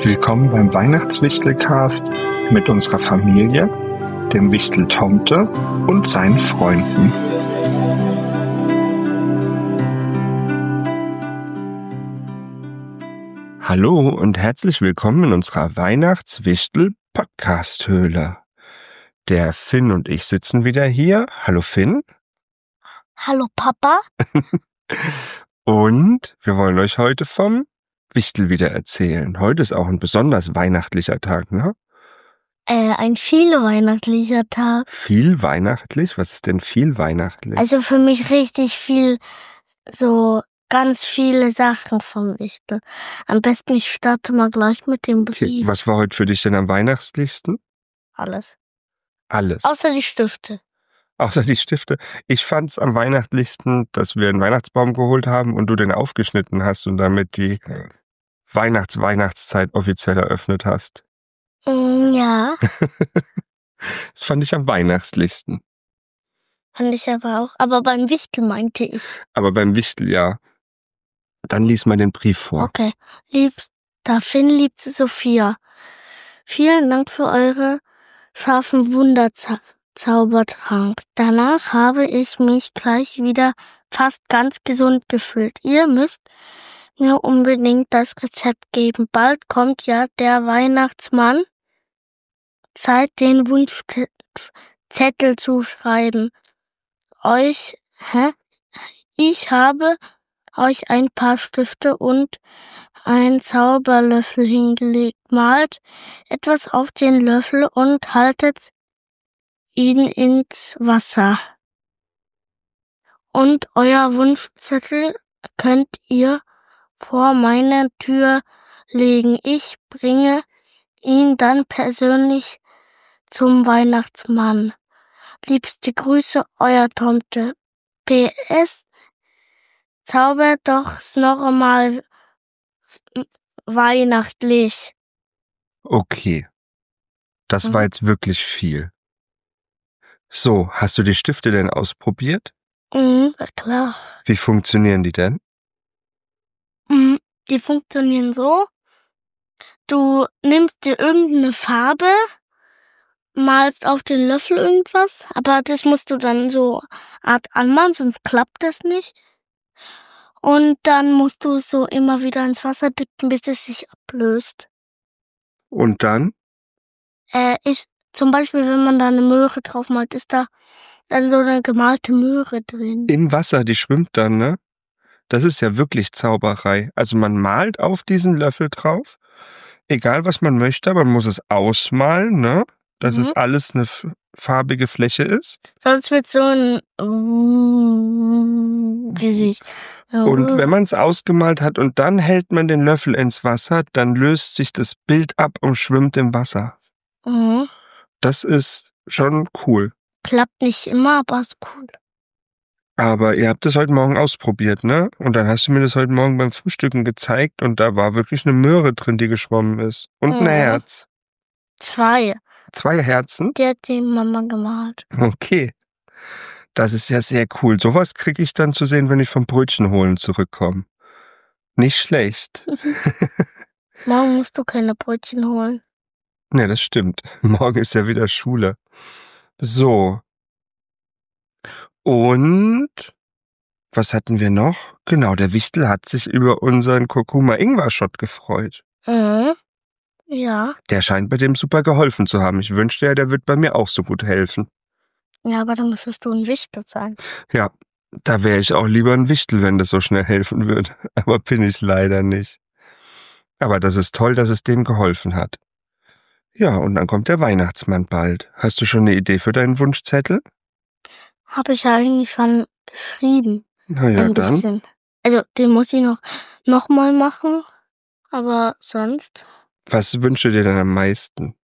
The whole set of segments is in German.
Willkommen beim Weihnachtswichtelcast mit unserer Familie, dem Wichtel Tomte und seinen Freunden. Hallo und herzlich willkommen in unserer Weihnachtswichtel-Podcast-Höhle. Der Finn und ich sitzen wieder hier. Hallo Finn. Hallo Papa. Und wir wollen euch heute vom Wichtel wieder erzählen. Heute ist auch ein besonders weihnachtlicher Tag, ne? Ein viel weihnachtlicher Tag. Viel weihnachtlich? Was ist denn viel weihnachtlich? Also für mich richtig viel, so ganz viele Sachen vom Wichtel. Am besten ich starte mal gleich mit dem Brief. Okay, was war heute für dich denn am weihnachtlichsten? Alles. Alles. Außer die Stifte. Außer die Stifte. Ich fand's am weihnachtlichsten, dass wir einen Weihnachtsbaum geholt haben und du den aufgeschnitten hast und damit die Weihnachtszeit offiziell eröffnet hast. Ja, Das fand ich am weihnachtlichsten. fand ich aber auch. Aber beim Wichtel meinte ich. Aber beim Wichtel, ja. Dann lies mal den Brief vor. Okay. Liebster Finn, liebste Sophia. Vielen Dank für eure scharfen Wunderzaubertrank. Danach habe ich mich gleich wieder fast ganz gesund gefühlt. Ihr müsst mir unbedingt das Rezept geben. Bald kommt ja der Weihnachtsmann. Zeit, den Wunschzettel zu schreiben. Ich habe euch ein paar Stifte und einen Zauberlöffel hingelegt. Malt etwas auf den Löffel und haltet ihn ins Wasser. Und euer Wunschzettel könnt ihr vor meine Tür legen. Ich bringe ihn dann persönlich zum Weihnachtsmann. Liebste Grüße, euer Tomte. PS, zaubert doch noch einmal weihnachtlich. Okay. Das war jetzt wirklich viel. So, hast du die Stifte denn ausprobiert? Klar. Wie funktionieren die denn? Die funktionieren so. Du nimmst dir irgendeine Farbe, malst auf den Löffel irgendwas, aber das musst du dann so Art anmalen, sonst klappt das nicht. Und dann musst du es so immer wieder ins Wasser dippen, bis es sich ablöst. Und dann? Ist zum Beispiel, wenn man da eine Möhre drauf malt, ist da dann so eine gemalte Möhre drin. Im Wasser, die schwimmt dann, ne? Das ist ja wirklich Zauberei. Also man malt auf diesen Löffel drauf, egal was man möchte, aber man muss es ausmalen, ne? Dass es alles eine farbige Fläche ist. Sonst wird so ein Gesicht. Und wenn man es ausgemalt hat und dann hält man den Löffel ins Wasser, dann löst sich das Bild ab und schwimmt im Wasser. Das ist schon cool. Klappt nicht immer, aber ist cool. Aber ihr habt das heute Morgen ausprobiert, ne? Und dann hast du mir das heute Morgen beim Frühstücken gezeigt und da war wirklich eine Möhre drin, die geschwommen ist. Und ein Herz. 2. 2 Herzen? Die hat die Mama gemalt. Okay. Das ist ja sehr cool. Sowas kriege ich dann zu sehen, wenn ich vom Brötchen holen zurückkomme. Nicht schlecht. Morgen musst du keine Brötchen holen. Ne, das stimmt. Morgen ist ja wieder Schule. So. Und was hatten wir noch? Genau, der Wichtel hat sich über unseren Kurkuma-Ingwer-Shot gefreut. Ja. Der scheint bei dem super geholfen zu haben. Ich wünschte ja, der wird bei mir auch so gut helfen. Ja, aber dann müsstest du ein Wichtel sein. Ja, da wäre ich auch lieber ein Wichtel, wenn das so schnell helfen würde. Aber bin ich leider nicht. Aber das ist toll, dass es dem geholfen hat. Ja, und dann kommt der Weihnachtsmann bald. Hast du schon eine Idee für deinen Wunschzettel? Habe ich ja eigentlich schon geschrieben. Na ja, Ein dann. bisschen. Also, den muss ich noch mal machen. Aber sonst Was wünschst du dir denn am meisten?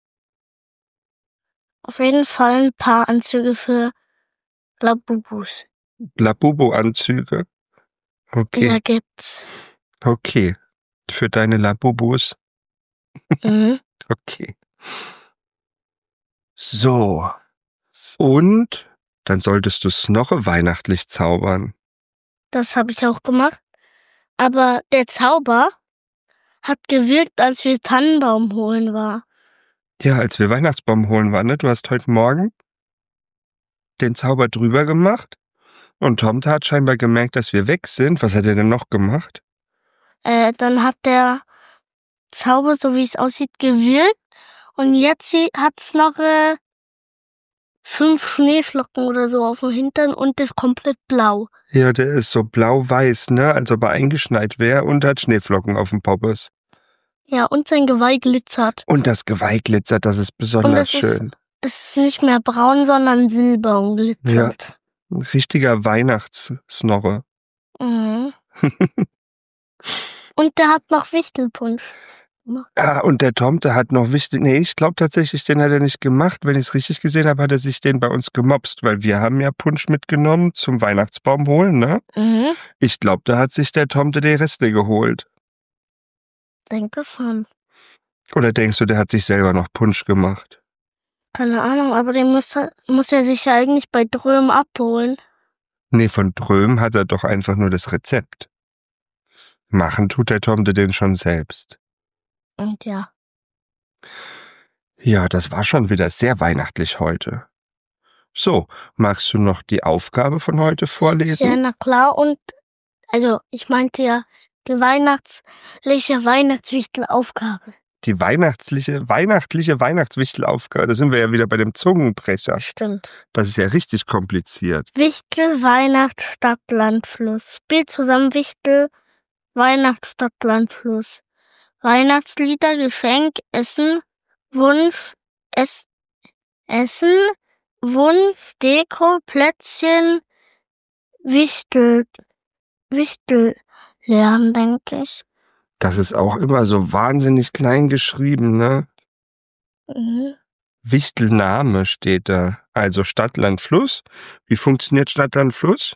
auf jeden Fall ein paar Anzüge für Labubus. Labubu-Anzüge? Okay, Ja, gibt's. okay. Für deine Labubus? Okay. So. Und dann solltest du Snorre weihnachtlich zaubern. Das habe ich auch gemacht. Aber der Zauber hat gewirkt, als wir Tannenbaum holen waren. Ja, als wir Weihnachtsbaum holen waren, ne? Du hast heute Morgen den Zauber drüber gemacht und Tomte hat scheinbar gemerkt, dass wir weg sind. Was hat er denn noch gemacht? Dann hat der Zauber, so wie es aussieht, gewirkt und jetzt hat's noch 5 Schneeflocken oder so auf dem Hintern und ist komplett blau. Ja, der ist so blau-weiß, ne? Als ob er eingeschneit wäre und hat Schneeflocken auf dem Poppes. Ja, und sein Geweih glitzert. Und das Geweih glitzert, das ist besonders schön. Es ist nicht mehr braun, sondern silber und glitzert. Ja, ein richtiger Weihnachtssnorre. Mhm. Und der hat noch Wichtelpunsch gemacht. Ah, und der Tomte hat noch nee, ich glaube tatsächlich, den hat er nicht gemacht. Wenn ich es richtig gesehen habe, hat er sich den bei uns gemopst, weil wir haben ja Punsch mitgenommen zum Weihnachtsbaum holen, ne? Mhm. Ich glaube, da hat sich der Tomte die Reste geholt. Denke schon. Oder denkst du, der hat sich selber noch Punsch gemacht? Keine Ahnung, aber den muss er sich ja eigentlich bei Dröm abholen. Nee, von Dröm hat er doch einfach nur das Rezept. Machen tut der Tomte den schon selbst. Und ja. Ja, das war schon wieder sehr weihnachtlich heute. So, magst du noch die Aufgabe von heute vorlesen? Ja, na klar. Und, also, ich meinte ja, die weihnachtliche Weihnachtswichtelaufgabe. Die weihnachtliche Weihnachtswichtelaufgabe. Da sind wir ja wieder bei dem Zungenbrecher. Stimmt. Das ist ja richtig kompliziert. Wichtel, Weihnacht, Stadt, Land, Fluss. Spiel zusammen Wichtel, Weihnacht, Stadt, Land, Fluss. Weihnachtslieder, Geschenk, Essen, Wunsch, Essen, Wunsch, Deko, Plätzchen, Wichtel lernen, denke ich. Das ist auch immer so wahnsinnig klein geschrieben, ne? Mhm. Wichtelname steht da. Also Stadt, Land, Fluss. Wie funktioniert Stadt, Land, Fluss?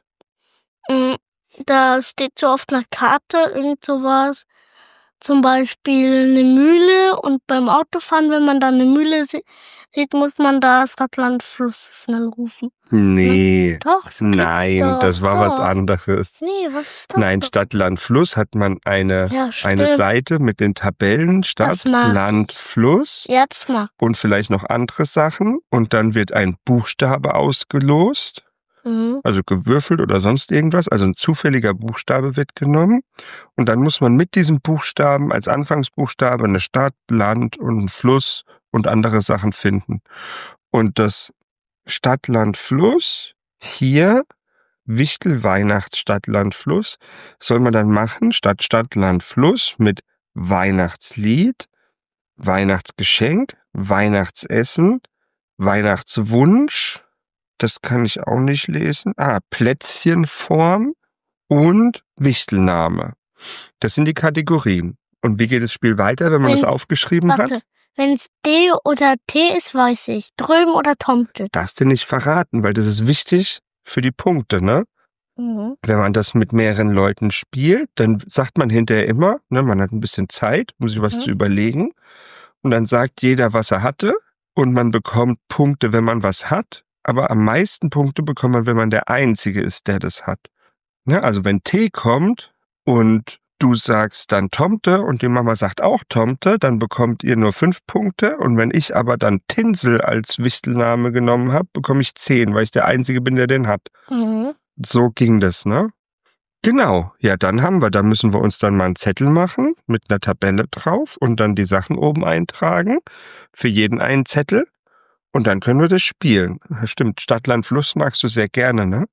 Da steht so auf einer Karte irgend sowas. Zum Beispiel eine Mühle und beim Autofahren, wenn man da eine Mühle sieht, muss man da Stadt, Land, Fluss schnell rufen. Nee. Doch, so Nein, doch. das war was anderes. Nee, was ist das? Nein, doch? Stadt, Land, Fluss hat man eine Seite mit den Tabellen Stadt, Land, Fluss Jetzt mal. und vielleicht noch andere Sachen und dann wird ein Buchstabe ausgelost. Also gewürfelt oder sonst irgendwas, also ein zufälliger Buchstabe wird genommen und dann muss man mit diesem Buchstaben als Anfangsbuchstabe eine Stadt, Land und einen Fluss und andere Sachen finden. Und das Stadt, Land, Fluss, hier Wichtel, Weihnachts, Stadt, Land, Fluss, soll man dann machen, Stadt, Land, Fluss mit Weihnachtslied, Weihnachtsgeschenk, Weihnachtsessen, Weihnachtswunsch, das kann ich auch nicht lesen. Plätzchenform und Wichtelname. Das sind die Kategorien. Und wie geht das Spiel weiter, wenn man das aufgeschrieben hat? Wenn es D oder T ist, weiß ich. Dröm oder Tomte. Darfst du nicht verraten, weil das ist wichtig für die Punkte, ne? Mhm. Wenn man das mit mehreren Leuten spielt, dann sagt man hinterher immer, ne, man hat ein bisschen Zeit, um sich was zu überlegen. Und dann sagt jeder, was er hatte. Und man bekommt Punkte, wenn man was hat. Aber am meisten Punkte bekommt man, wenn man der Einzige ist, der das hat. Ja, also wenn T kommt und du sagst dann Tomte und die Mama sagt auch Tomte, dann bekommt ihr nur 5 Punkte. Und wenn ich aber dann Tinsel als Wichtelname genommen habe, bekomme ich 10, weil ich der Einzige bin, der den hat. Mhm. So ging das, ne? Genau, ja, da müssen wir uns dann mal einen Zettel machen mit einer Tabelle drauf und dann die Sachen oben eintragen. Für jeden einen Zettel. Und dann können wir das spielen. Stimmt, Stadt, Land, Fluss magst du sehr gerne, ne?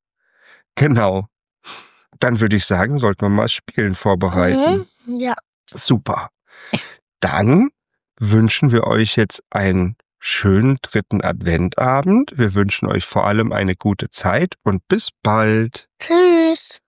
Genau. Dann würde ich sagen, sollten wir mal das Spielen vorbereiten. Ja. Super. Dann wünschen wir euch jetzt einen schönen 3. Adventabend. Wir wünschen euch vor allem eine gute Zeit und bis bald. Tschüss.